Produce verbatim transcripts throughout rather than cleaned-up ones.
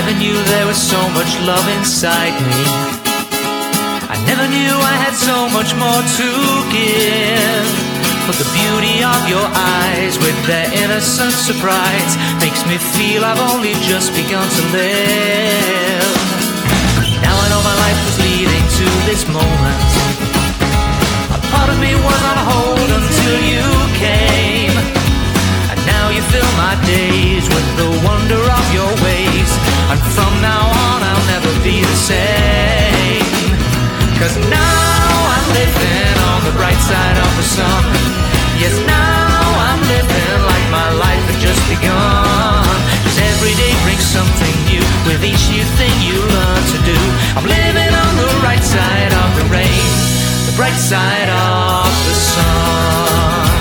never knew there was so much love inside me. I never knew I had so much more to give. But the beauty of your eyes with their innocent surprise makes me feel I've only just begun to live. Now I know my life was leading to this moment. A part of me was on hold until you came. And now you fill my days with the wonder of your ways. And from now on I'll never be the same. 'Cause now I'm living on the bright side of the sun. Yes, now I'm living like my life had just begun. 'Cause every day brings something new with each new thing you learn to do. I'm living on the right side of the rain, the bright side of the sun.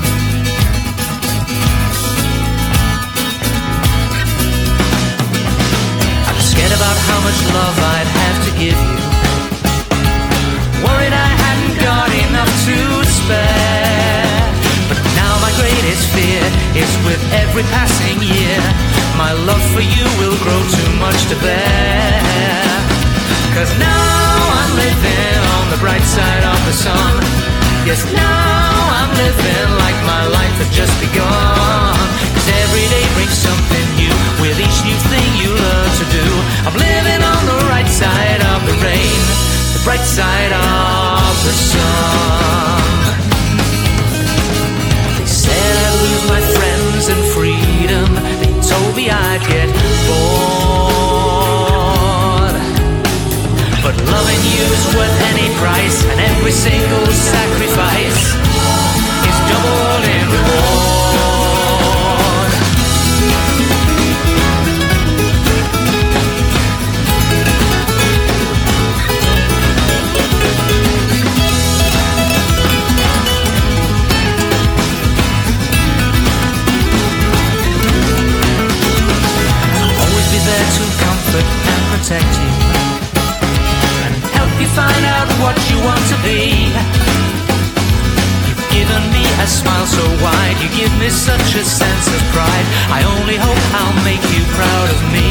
I'm scared about how much love I'd have to give you. Worried I hadn't got enough to spare. But now my greatest fear is with every passing year, my love for you will grow too much to bear. 'Cause now I'm living on the bright side of the sun. Yes, now I'm living like my life had just begun. 'Cause every day brings something new with each new thing you learn to do. I'm living on the right side of the rain, the bright side of the sun. They said I'd lose my friends and freedom. They told me I'd get bored. But loving you is worth any price, and every single sacrifice is doubled in reward. There to comfort and protect you and help you find out what you want to be. You've given me a smile so wide, you give me such a sense of pride. I only hope I'll make you proud of me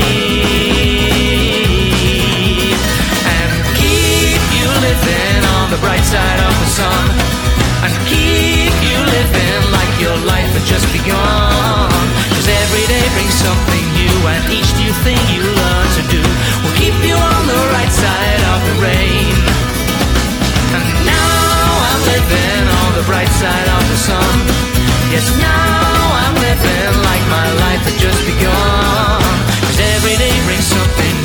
and keep you living on the bright side of the sun, and keep you living like your life had just begun. 'Cause every day brings something new, and each new thing you learn to do will keep you on the right side of the rain. And now I'm living on the bright side of the sun. Yes, now I'm living like my life had just begun. 'Cause every day brings something